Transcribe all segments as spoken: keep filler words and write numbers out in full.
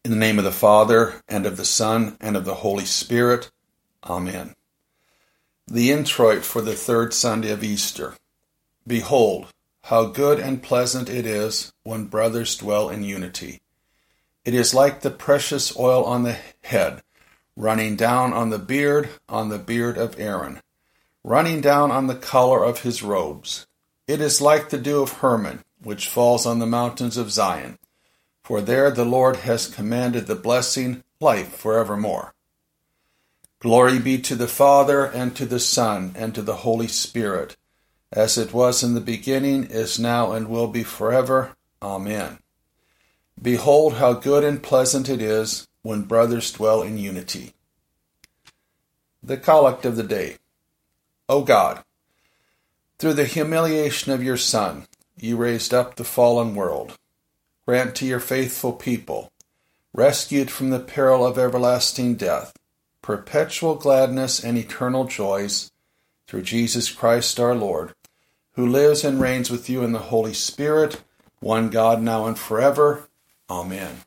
In the name of the Father, and of the Son, and of the Holy Spirit. Amen. The introit for the third Sunday of Easter. Behold, how good and pleasant it is when brothers dwell in unity. It is like the precious oil on the head, running down on the beard, on the beard of Aaron, running down on the collar of his robes. It is like the dew of Hermon, which falls on the mountains of Zion. For there the Lord has commanded the blessing, life forevermore. Glory be to the Father, and to the Son, and to the Holy Spirit, as it was in the beginning, is now, and will be forever. Amen. Behold, how good and pleasant it is when brothers dwell in unity. The Collect of the Day. O God, through the humiliation of your Son, you raised up the fallen world. Grant to your faithful people, rescued from the peril of everlasting death, perpetual gladness and eternal joys, through Jesus Christ our Lord, who lives and reigns with you in the Holy Spirit, one God, now and forever. Amen.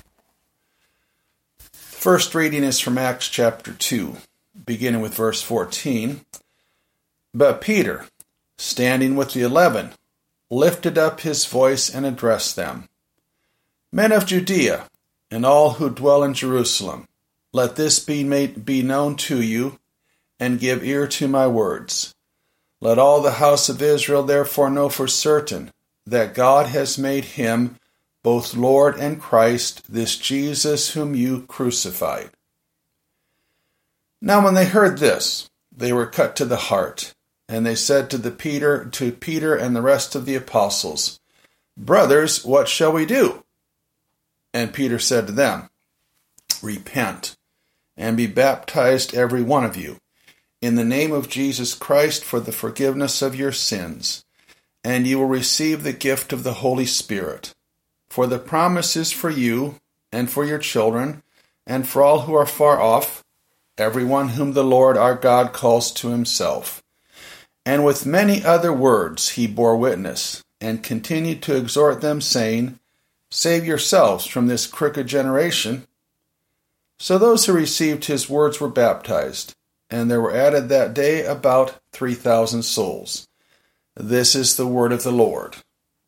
The first reading is from Acts chapter two, beginning with verse fourteen. But Peter, standing with the eleven, lifted up his voice and addressed them. Men of Judea, and all who dwell in Jerusalem, let this be made be known to you, and give ear to my words. Let all the house of Israel therefore know for certain that God has made him both Lord and Christ, this Jesus whom you crucified. Now when they heard this, they were cut to the heart, and they said to the Peter to Peter and the rest of the apostles, Brothers, what shall we do? And Peter said to them, Repent, and be baptized every one of you, in the name of Jesus Christ for the forgiveness of your sins, and you will receive the gift of the Holy Spirit. For the promise is for you, and for your children, and for all who are far off, everyone whom the Lord our God calls to himself. And with many other words he bore witness, and continued to exhort them, saying, Save yourselves from this crooked generation. So those who received his words were baptized, and there were added that day about three thousand souls. This is the word of the Lord.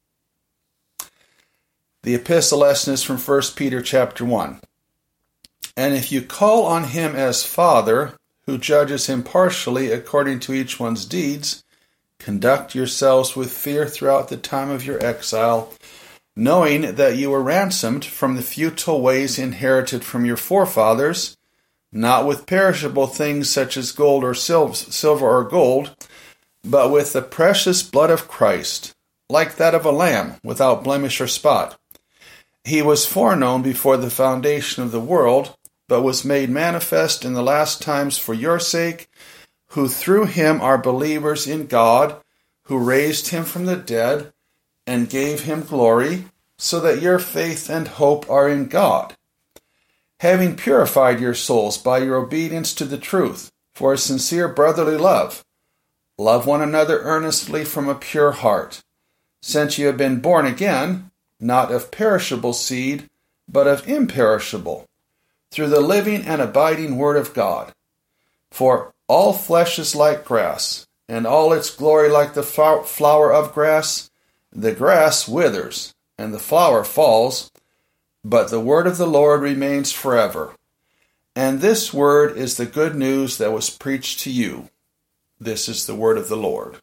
The epistle lesson is from First Peter chapter one. And if you call on him as Father, who judges impartially according to each one's deeds, conduct yourselves with fear throughout the time of your exile, knowing that you were ransomed from the futile ways inherited from your forefathers, not with perishable things such as gold or silver or gold, but with the precious blood of Christ, like that of a lamb, without blemish or spot. He was foreknown before the foundation of the world, but was made manifest in the last times for your sake, who through him are believers in God, who raised him from the dead, and gave him glory, so that your faith and hope are in God. Having purified your souls by your obedience to the truth, for a sincere brotherly love, love one another earnestly from a pure heart, since you have been born again, not of perishable seed, but of imperishable, through the living and abiding word of God. For all flesh is like grass, and all its glory like the flower of grass. The grass withers, and the flower falls, but the word of the Lord remains forever. And this word is the good news that was preached to you. This is the word of the Lord.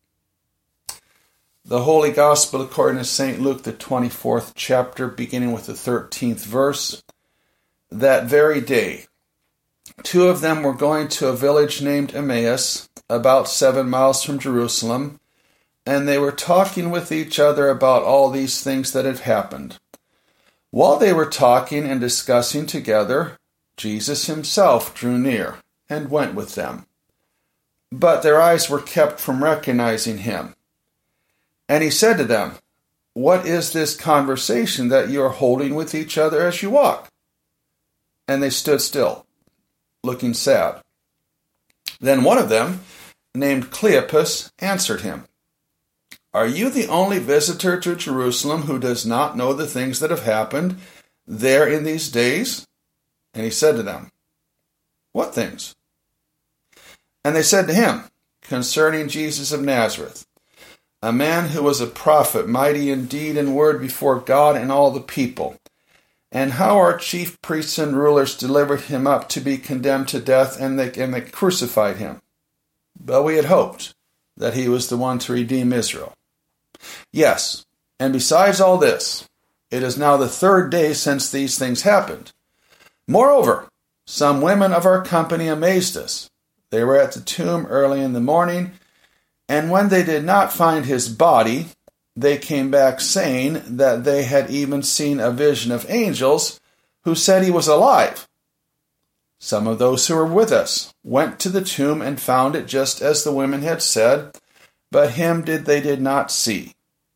The Holy Gospel according to Saint Luke, the twenty-fourth chapter, beginning with the thirteenth verse. That very day, two of them were going to a village named Emmaus, about seven miles from Jerusalem, and they were talking with each other about all these things that had happened. While they were talking and discussing together, Jesus himself drew near and went with them. But their eyes were kept from recognizing him. And he said to them, What is this conversation that you are holding with each other as you walk? And they stood still, looking sad. Then one of them, named Cleopas, answered him, Are you the only visitor to Jerusalem who does not know the things that have happened there in these days? And he said to them, What things? And they said to him, Concerning Jesus of Nazareth, a man who was a prophet, mighty in deed and word before God and all the people, and how our chief priests and rulers delivered him up to be condemned to death, and they, and they crucified him. But we had hoped that he was the one to redeem Israel. Yes, and besides all this, it is now the third day since these things happened. Moreover, some women of our company amazed us. They were at the tomb early in the morning, and when they did not find his body, they came back saying that they had even seen a vision of angels who said he was alive. Some of those who were with us went to the tomb and found it just as the women had said, but him did they did not see.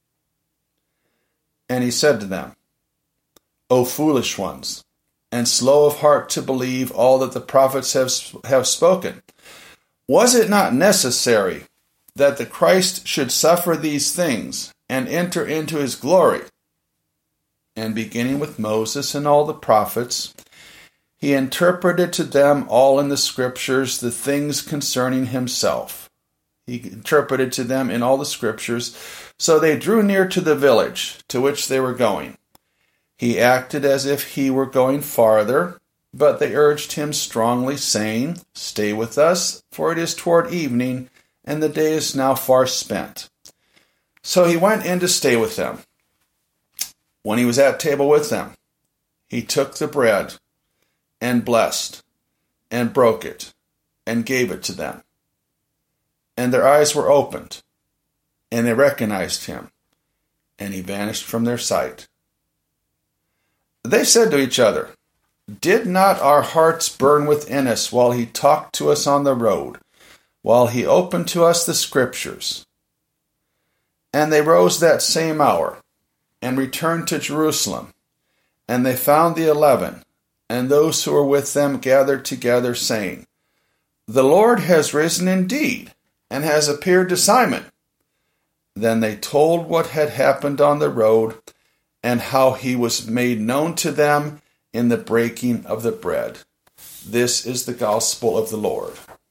And he said to them, O foolish ones, and slow of heart to believe all that the prophets have, have spoken. Was it not necessary that the Christ should suffer these things and enter into his glory? And beginning with Moses and all the prophets, he interpreted to them all in the scriptures the things concerning himself. He interpreted to them in all the scriptures. So they drew near to the village to which they were going. He acted as if he were going farther, but they urged him strongly, saying, Stay with us, for it is toward evening, and the day is now far spent. So he went in to stay with them. When he was at table with them, he took the bread, and blessed, and broke it, and gave it to them. And their eyes were opened, and they recognized him, and he vanished from their sight. They said to each other, Did not our hearts burn within us while he talked to us on the road, while he opened to us the scriptures? And they rose that same hour, and returned to Jerusalem, and they found the eleven, and those who were with them gathered together, saying, The Lord has risen indeed, and has appeared to Simon. Then they told what had happened on the road, and how he was made known to them in the breaking of the bread. This is the gospel of the Lord.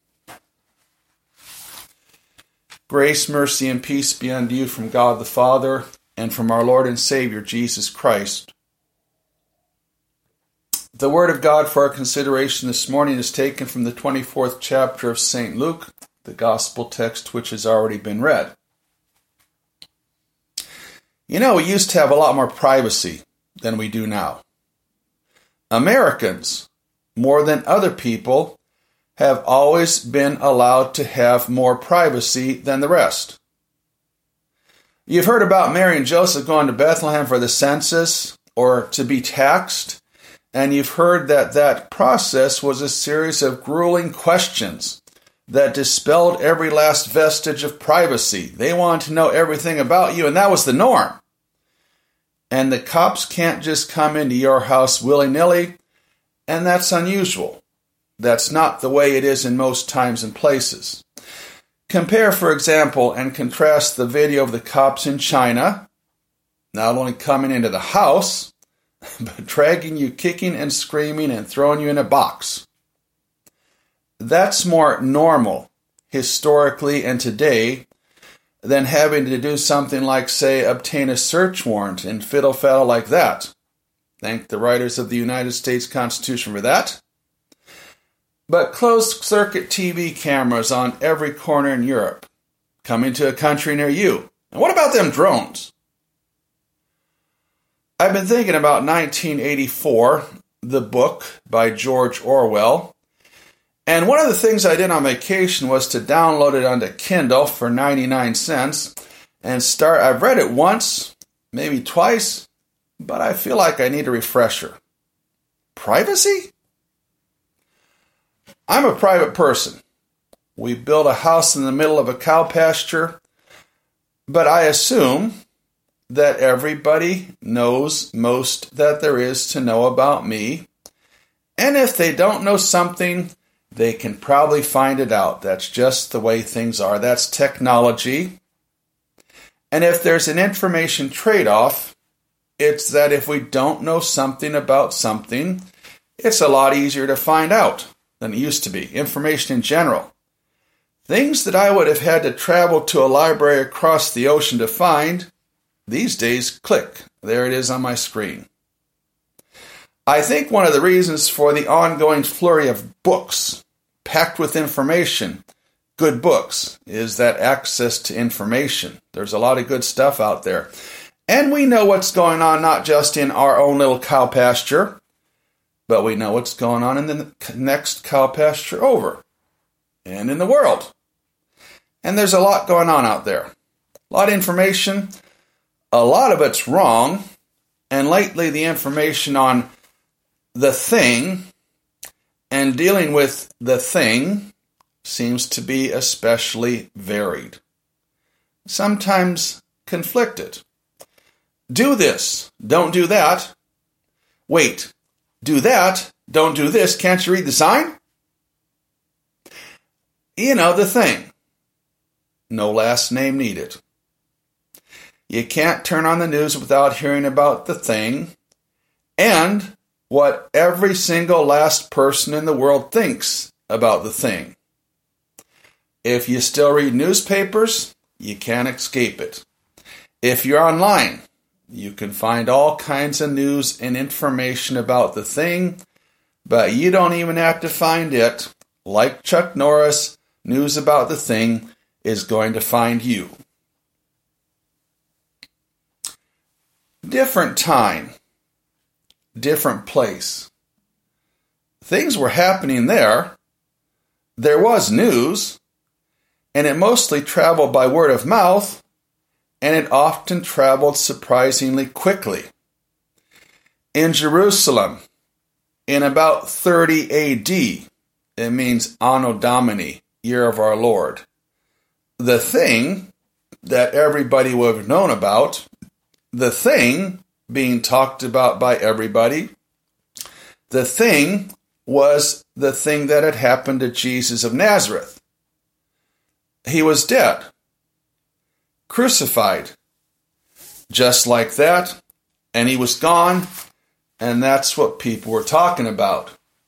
Grace, mercy, and peace be unto you from God the Father, and from our Lord and Savior Jesus Christ. The word of God for our consideration this morning is taken from the twenty-fourth chapter of Saint Luke, the gospel text which has already been read. You know, we used to have a lot more privacy than we do now. Americans, more than other people, have always been allowed to have more privacy than the rest. You've heard about Mary and Joseph going to Bethlehem for the census or to be taxed, and you've heard that that process was a series of grueling questions that dispelled every last vestige of privacy. They wanted to know everything about you, and that was the norm. And the cops can't just come into your house willy-nilly, and that's unusual. That's not the way it is in most times and places. Compare, for example, and contrast the video of the cops in China, not only coming into the house, but dragging you kicking and screaming and throwing you in a box. That's more normal, historically and today, than having to do something like, say, obtain a search warrant and fiddle-faddle like that. Thank the writers of the United States Constitution for that. But closed-circuit T V cameras on every corner in Europe, coming to a country near you. And what about them drones? I've been thinking about nineteen eighty-four, the book by George Orwell, and one of the things I did on vacation was to download it onto Kindle for ninety-nine cents and start. I've read it once, maybe twice, but I feel like I need a refresher. Privacy? I'm a private person. We built a house in the middle of a cow pasture, but I assume that everybody knows most that there is to know about me, and if they don't know something, they can probably find it out. That's just the way things are. That's technology. And if there's an information trade-off, It's that if we don't know something about something, it's a lot easier to find out than it used to be. Information in general. Things that I would have had to travel to a library across the ocean to find, these days, click, there it is on my screen. I think one of the reasons for the ongoing flurry of books, packed with information, good books, is that access to information. There's a lot of good stuff out there. And we know what's going on not just in our own little cow pasture, but we know what's going on in the next cow pasture over, and in the world. And there's a lot going on out there. A lot of information. A lot of it's wrong. And lately the information on the thing and dealing with the thing seems to be especially varied. Sometimes conflicted. Do this. Don't do that. Wait. Do that. Don't do this. Can't you read the sign? You know, the thing. No last name needed. You can't turn on the news without hearing about the thing and what every single last person in the world thinks about the thing. If you still read newspapers, you can't escape it. If you're online, you can find all kinds of news and information about the thing, but you don't even have to find it. Like Chuck Norris, news about the thing is going to find you. Different time, different place. Things were happening there. There was news, and it mostly traveled by word of mouth, and it often traveled surprisingly quickly. In Jerusalem, in about thirty A D, it means Anno Domini, year of our Lord. The thing that everybody would have known about, the thing being talked about by everybody, the thing was the thing that had happened to Jesus of Nazareth. He was dead, crucified, just like that, and he was gone, and that's what people were talking about.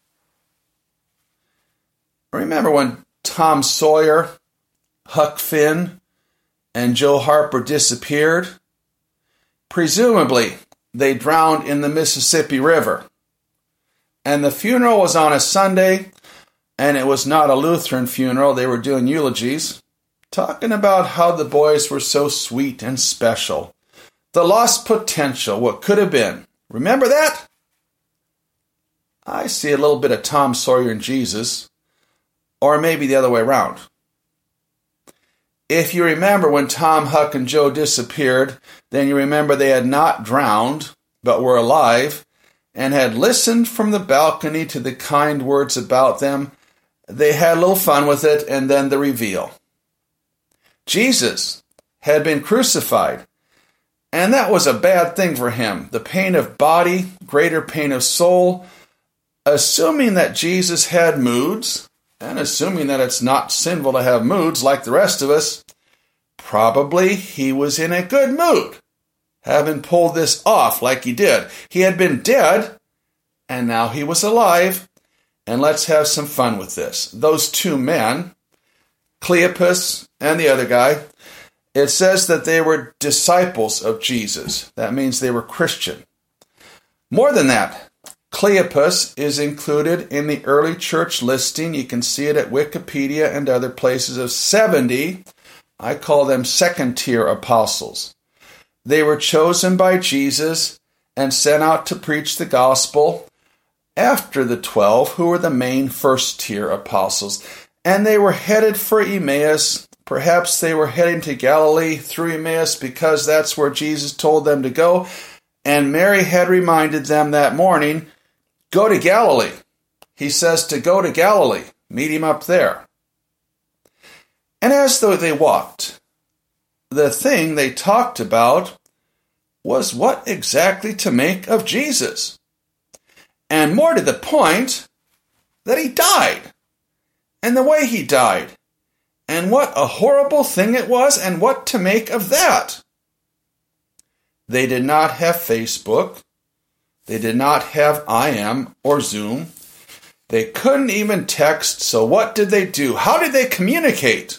Remember when Tom Sawyer, Huck Finn, and Joe Harper disappeared? Presumably, they drowned in the Mississippi River. And the funeral was on a Sunday, and it was not a Lutheran funeral. They were doing eulogies, talking about how the boys were so sweet and special. The lost potential, what could have been. Remember that? I see a little bit of Tom Sawyer and Jesus, or maybe the other way around. If you remember when Tom, Huck, and Joe disappeared, then you remember they had not drowned, but were alive, and had listened from the balcony to the kind words about them. They had a little fun with it, and then the reveal. Jesus had been crucified, and that was a bad thing for him. The pain of body, greater pain of soul. Assuming that Jesus had moods, and assuming that it's not sinful to have moods like the rest of us, probably he was in a good mood, having pulled this off like he did. He had been dead, and now he was alive, and let's have some fun with this. Those two men, Cleopas and the other guy, it says that they were disciples of Jesus. That means they were Christian. More than that, Cleopas is included in the early church listing. You can see it at Wikipedia and other places of seventy. I call them second-tier apostles. They were chosen by Jesus and sent out to preach the gospel after the twelve, who were the main first-tier apostles. And they were headed for Emmaus. Perhaps they were heading to Galilee through Emmaus because that's where Jesus told them to go. And Mary had reminded them that morning, go to Galilee. He says to go to Galilee. Meet him up there. And as though they walked, the thing they talked about was what exactly to make of Jesus. And more to the point, that he died. And the way he died. And what a horrible thing it was, and what to make of that. They did not have Facebook. They did not have I M or Zoom. They couldn't even text, so what did they do? How did they communicate?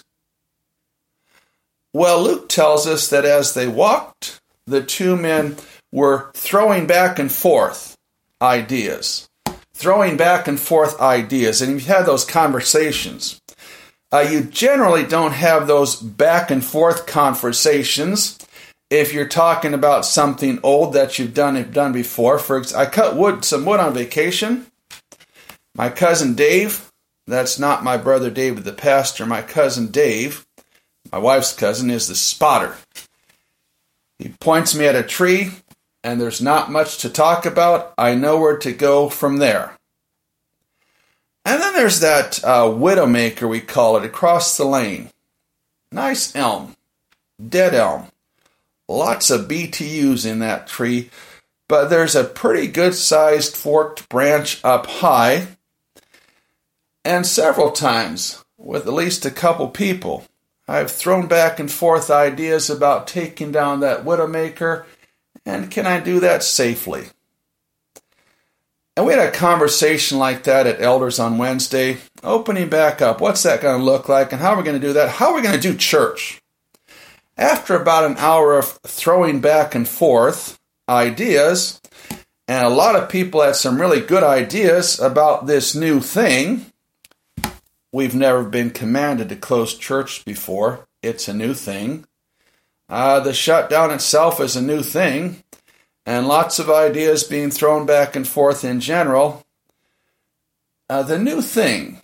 Well, Luke tells us that as they walked, the two men were throwing back and forth ideas. Throwing back and forth ideas. And you've had those conversations. Uh, you generally don't have those back and forth conversations if you're talking about something old that you've done done before. For example, I cut wood, some wood on vacation. My cousin Dave, that's not my brother David the pastor, my cousin Dave, my wife's cousin, is the spotter. He points me at a tree, and there's not much to talk about. I know where to go from there. And then there's that uh, widowmaker, we call it, across the lane. Nice elm, dead elm. Lots of B T Us in that tree, but there's a pretty good-sized forked branch up high. And several times, with at least a couple people, I've thrown back and forth ideas about taking down that widowmaker, and can I do that safely? And we had a conversation like that at Elders on Wednesday, opening back up. What's that going to look like, and how are we going to do that? How are we going to do church? After about an hour of throwing back and forth ideas, and a lot of people had some really good ideas about this new thing. We've never been commanded to close church before. It's a new thing. Uh, the shutdown itself is a new thing. And lots of ideas being thrown back and forth in general. Uh, the new thing.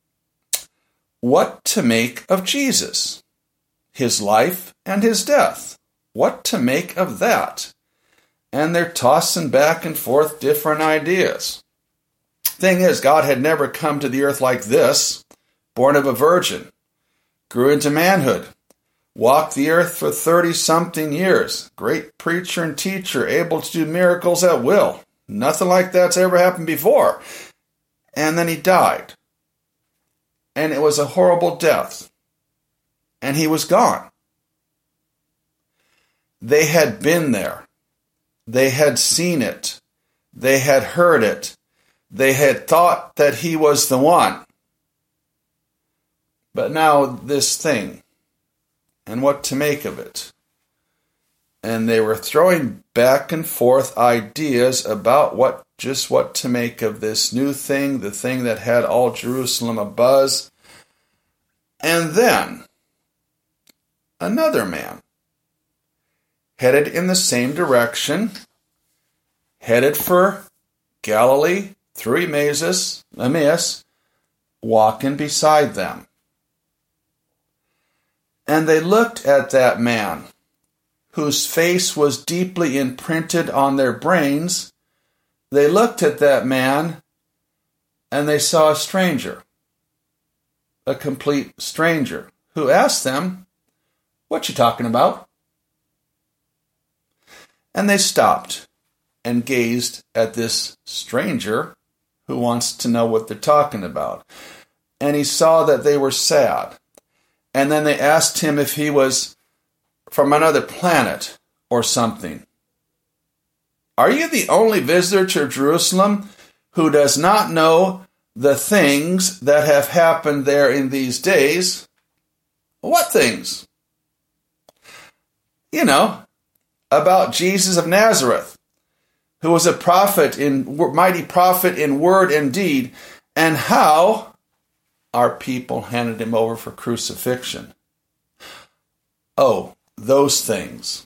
What to make of Jesus. His life and his death. What to make of that. And they're tossing back and forth different ideas. Thing is, God had never come to the earth like this. Born of a virgin, grew into manhood, walked the earth for thirty-something years, great preacher and teacher, able to do miracles at will. Nothing like that's ever happened before. And then he died. And it was a horrible death. And he was gone. They had been there. They had seen it. They had heard it. They had thought that he was the one. But now this thing, and what to make of it. And they were throwing back and forth ideas about what, just what to make of this new thing, the thing that had all Jerusalem abuzz. And then, another man, headed in the same direction, headed for Galilee, through Emmaus, Emmaus, walking beside them. And they looked at that man, whose face was deeply imprinted on their brains. They looked at that man, and they saw a stranger, a complete stranger, who asked them, "What you talking about?" And they stopped and gazed at this stranger who wants to know what they're talking about. And he saw that they were sad. And then they asked him if he was from another planet or something. "Are you the only visitor to Jerusalem who does not know the things that have happened there in these days?" "What things?" "You know, about Jesus of Nazareth, who was a prophet in mighty prophet in word and deed, and how our people handed him over for crucifixion." Oh, those things.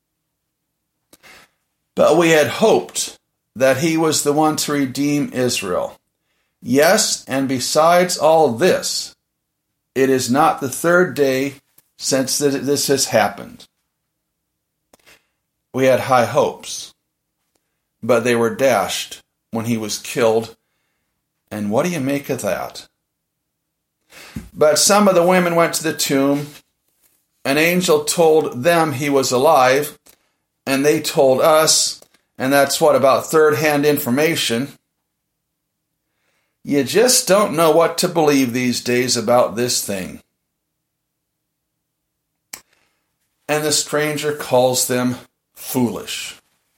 But we had hoped that he was the one to redeem Israel. Yes, and besides all this, it is not the third day since this has happened. We had high hopes, but they were dashed when he was killed. And what do you make of that? But some of the women went to the tomb. An angel told them he was alive, and they told us, and that's what, about third-hand information. You just don't know what to believe these days about this thing. And the stranger calls them foolish.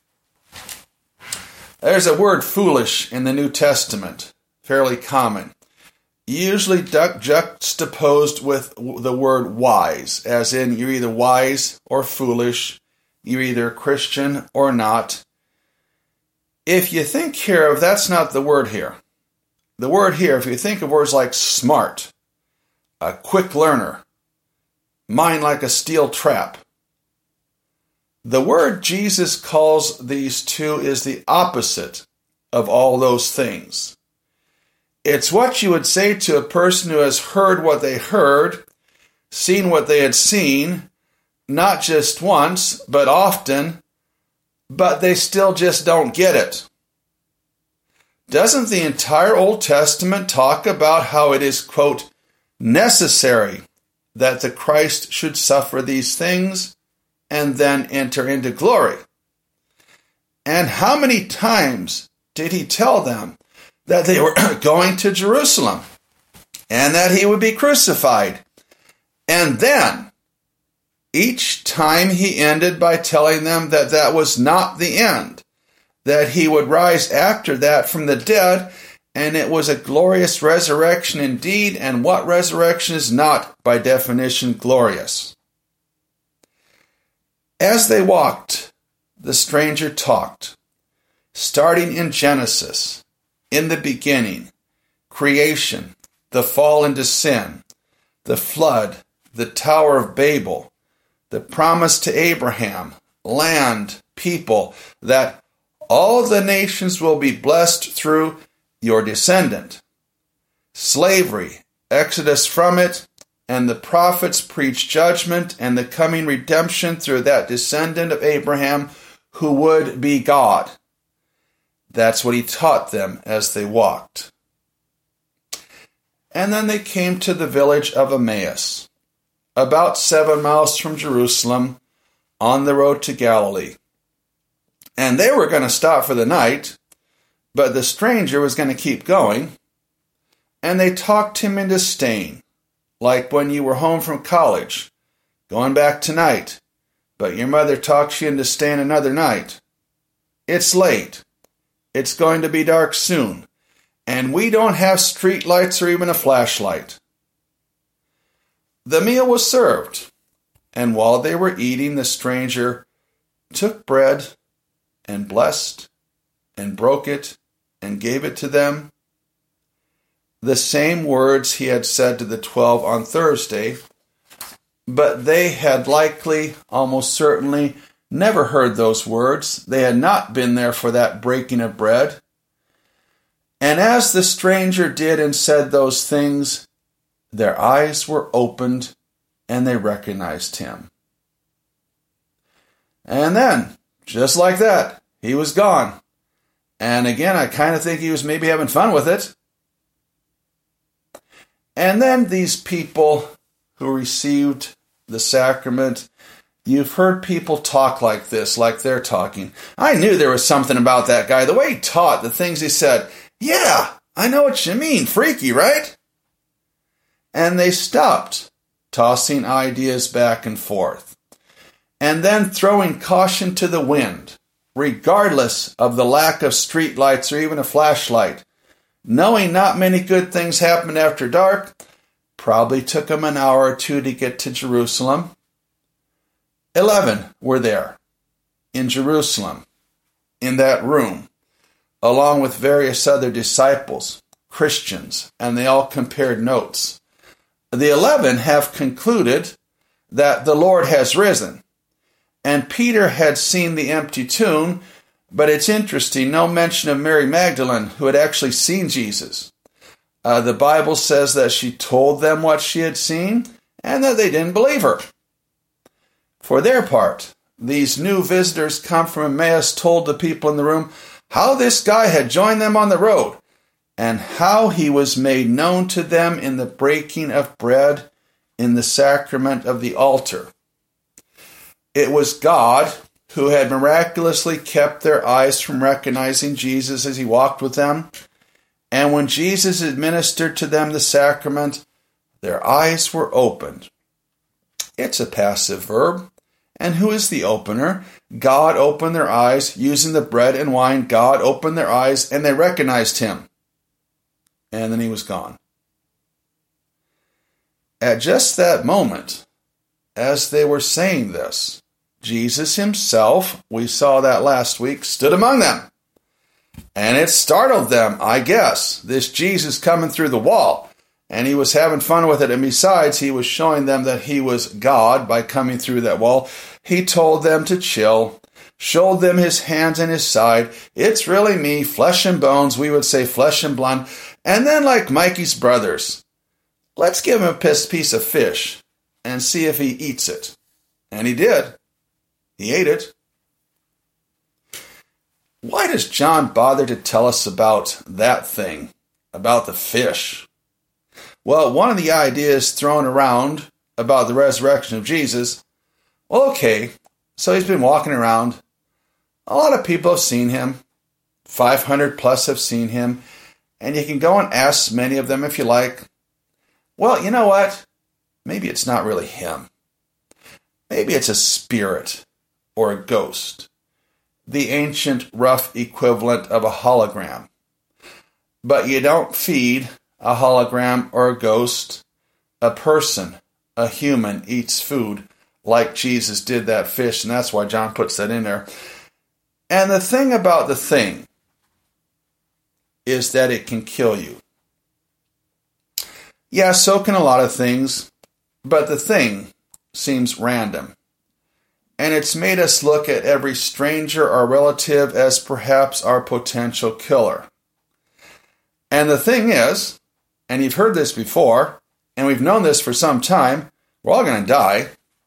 There's a word foolish in the New Testament, fairly common, usually juxtaposed with the word wise, as in you're either wise or foolish, you're either Christian or not. If you think here of, that's not the word here. The word here, if you think of words like smart, a quick learner, mind like a steel trap, the word Jesus calls these two is the opposite of all those things. It's what you would say to a person who has heard what they heard, seen what they had seen, not just once, but often, but they still just don't get it. Doesn't the entire Old Testament talk about how it is, quote, necessary that the Christ should suffer these things and then enter into glory? And how many times did he tell them that they were going to Jerusalem and that he would be crucified? And then, each time he ended by telling them that that was not the end, that he would rise after that from the dead, and it was a glorious resurrection indeed, and what resurrection is not, by definition, glorious? As they walked, the stranger talked, starting in Genesis, in the beginning, creation, the fall into sin, the flood, the Tower of Babel, the promise to Abraham, land, people, that all the nations will be blessed through your descendant. Slavery, exodus from it, and the prophets preach judgment and the coming redemption through that descendant of Abraham who would be God. That's what he taught them as they walked. And then they came to the village of Emmaus, about seven miles from Jerusalem, on the road to Galilee. And they were going to stop for the night, but the stranger was going to keep going, and they talked him into staying, like when you were home from college, going back tonight, but your mother talks you into staying another night. It's late. It's going to be dark soon, and we don't have street lights or even a flashlight. The meal was served, and while they were eating, the stranger took bread and blessed and broke it and gave it to them. The same words he had said to the twelve on Thursday, but they had likely, almost certainly, never heard those words. They had not been there for that breaking of bread. And as the stranger did and said those things, their eyes were opened and they recognized him. And then, just like that, he was gone. And again, I kind of think he was maybe having fun with it. And then these people who received the sacrament, you've heard people talk like this, like they're talking. I knew there was something about that guy. The way he taught, the things he said. Yeah, I know what you mean. Freaky, right? And they stopped, tossing ideas back and forth, and then throwing caution to the wind, regardless of the lack of street lights or even a flashlight. Knowing not many good things happened after dark, probably took them an hour or two to get to Jerusalem. Eleven were there, in Jerusalem, in that room, along with various other disciples, Christians, and they all compared notes. The eleven have concluded that the Lord has risen, and Peter had seen the empty tomb, but it's interesting, no mention of Mary Magdalene, who had actually seen Jesus. Uh, the Bible says that she told them what she had seen, and that they didn't believe her. For their part, these new visitors come from Emmaus told the people in the room how this guy had joined them on the road, and how he was made known to them in the breaking of bread in the sacrament of the altar. It was God who had miraculously kept their eyes from recognizing Jesus as he walked with them, and when Jesus administered to them the sacrament, their eyes were opened. It's a passive verb, And who is the opener? God opened their eyes using the bread and wine. God opened their eyes and they recognized him. And then he was gone. At just that moment, as they were saying this, Jesus himself, we saw that last week, stood among them. And it startled them, I guess, this Jesus coming through the wall. And he was having fun with it. And besides, he was showing them that he was God by coming through that wall. He told them to chill, showed them his hands and his side. It's really me, flesh and bones. We would say flesh and blood. And then like Mikey's brothers, let's give him a piece of fish and see if he eats it. And he did. He ate it. Why does John bother to tell us about that thing, about the fish? Well, one of the ideas thrown around about the resurrection of Jesus, well, okay, so he's been walking around. A lot of people have seen him. five hundred plus have seen him. And you can go and ask many of them if you like. Well, you know what? Maybe it's not really him. Maybe it's a spirit or a ghost. The ancient rough equivalent of a hologram. But you don't feed a hologram or a ghost. A person, a human, eats food like Jesus did that fish, and that's why John puts that in there. And the thing about the thing is that it can kill you. Yeah, so can a lot of things, but the thing seems random. And it's made us look at every stranger or relative as perhaps our potential killer. And the thing is, and you've heard this before, and we've known this for some time, we're all going to die.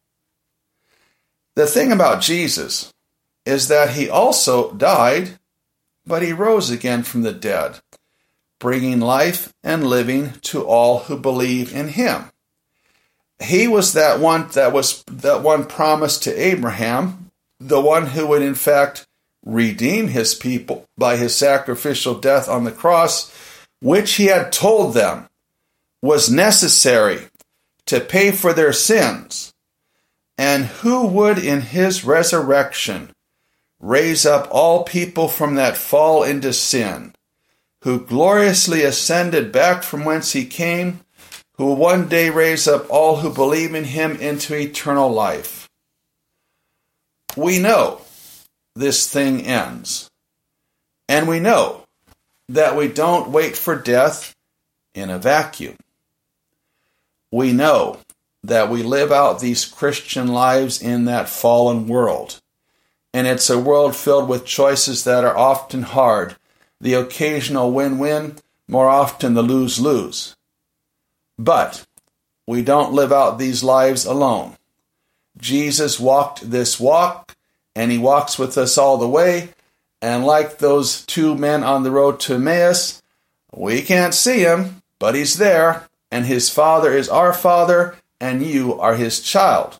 The thing about Jesus is that he also died, but he rose again from the dead, bringing life and living to all who believe in him. He was that one that was that one promised to Abraham, the one who would in fact redeem his people by his sacrificial death on the cross, which he had told them was necessary to pay for their sins, and who would in his resurrection raise up all people from that fall into sin, who gloriously ascended back from whence he came, who will one day raise up all who believe in him into eternal life. We know this thing ends. And we know that we don't wait for death in a vacuum. We know that we live out these Christian lives in that fallen world. And it's a world filled with choices that are often hard. The occasional win-win, more often the lose-lose. But we don't live out these lives alone. Jesus walked this walk, and he walks with us all the way. And like those two men on the road to Emmaus, we can't see him, but he's there, and his Father is our Father, and you are his child.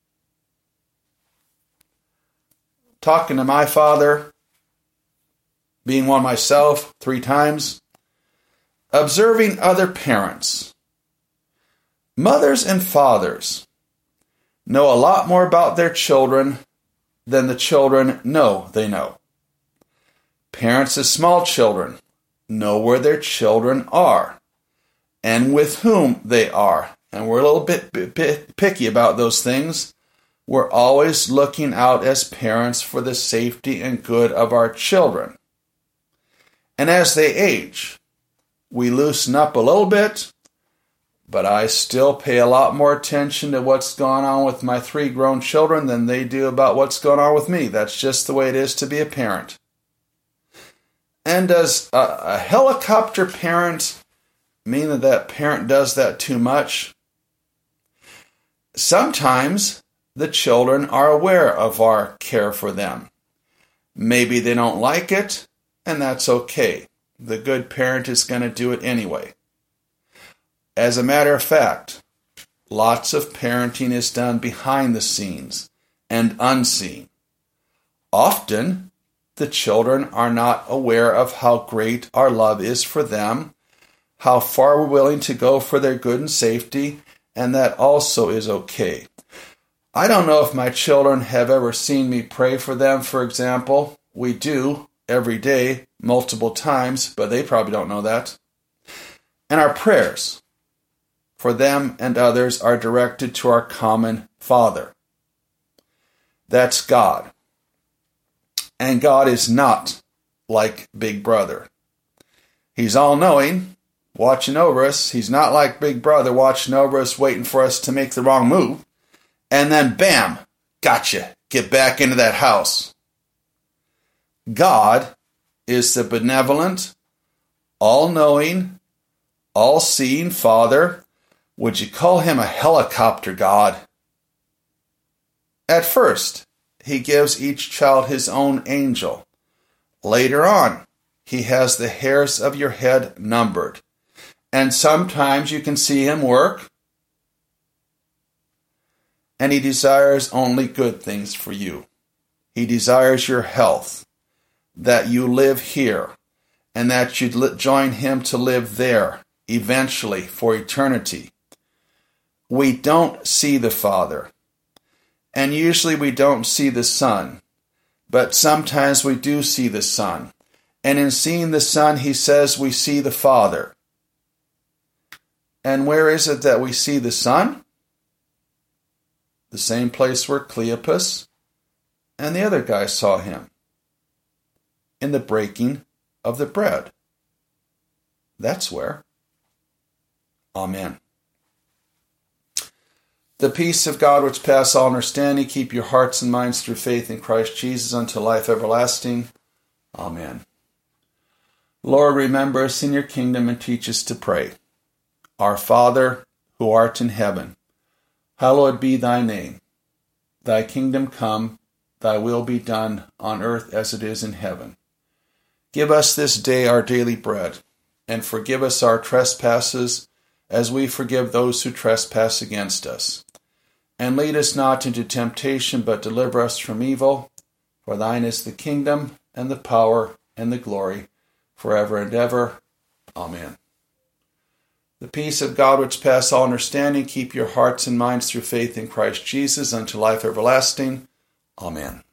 Talking to my father, being one myself three times, observing other parents. Mothers and fathers know a lot more about their children than the children know they know. Parents of small children know where their children are and with whom they are. And we're a little bit, bit, bit picky about those things. We're always looking out as parents for the safety and good of our children. And as they age, we loosen up a little bit, but I still pay a lot more attention to what's going on with my three grown children than they do about what's going on with me. That's just the way it is to be a parent. And does a, a helicopter parent mean that that parent does that too much? Sometimes the children are aware of our care for them. Maybe they don't like it, and that's okay. The good parent is going to do it anyway. As a matter of fact, lots of parenting is done behind the scenes and unseen. Often, the children are not aware of how great our love is for them, how far we're willing to go for their good and safety, and that also is okay. I don't know if my children have ever seen me pray for them, for example. We do every day, multiple times, but they probably don't know that. And our prayers for them and others are directed to our common Father. That's God. And God is not like Big Brother. He's all-knowing, watching over us. He's not like Big Brother watching over us, waiting for us to make the wrong move. And then, bam, gotcha. Get back into that house. God is the benevolent, all-knowing, all-seeing Father. Would you call him a helicopter God? At first, he gives each child his own angel. Later on, he has the hairs of your head numbered. And sometimes you can see him work. And he desires only good things for you. He desires your health, that you live here, and that you join him to live there, eventually, for eternity. We don't see the Father. And usually we don't see the Son, but sometimes we do see the Son. And in seeing the Son, he says we see the Father. And where is it that we see the Son? The same place where Cleopas and the other guy saw him. In the breaking of the bread. That's where. Amen. The peace of God which passes all understanding, keep your hearts and minds through faith in Christ Jesus unto life everlasting. Amen. Lord, remember us in your kingdom and teach us to pray. Our Father, who art in heaven, hallowed be thy name. Thy kingdom come, thy will be done on earth as it is in heaven. Give us this day our daily bread, and forgive us our trespasses as we forgive those who trespass against us. And lead us not into temptation, but deliver us from evil. For thine is the kingdom, and the power, and the glory, forever and ever. Amen. The peace of God which passes all understanding, keep your hearts and minds through faith in Christ Jesus unto life everlasting. Amen.